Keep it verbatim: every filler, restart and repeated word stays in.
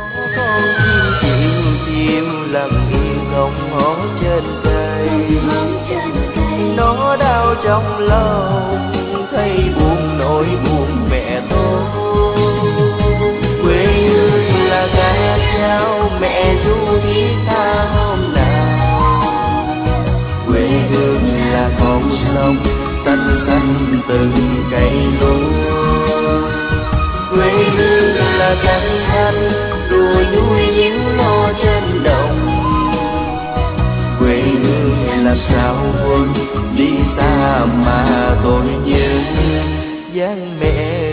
Con chim chim chim lặng yên không hót trên cây, nó đau trong lòng thấy buồn nỗi buồn mẹ tôi. Quê hương là ca trao mẹ ru thiết tha hôm nào, quê hương là con sông xanh xanh từng cây lúa, quê hương là cánh thanh đùa vui những lo trên đồng, quê hương làm sao quên đi xa mà tôi nhớ dáng mẹ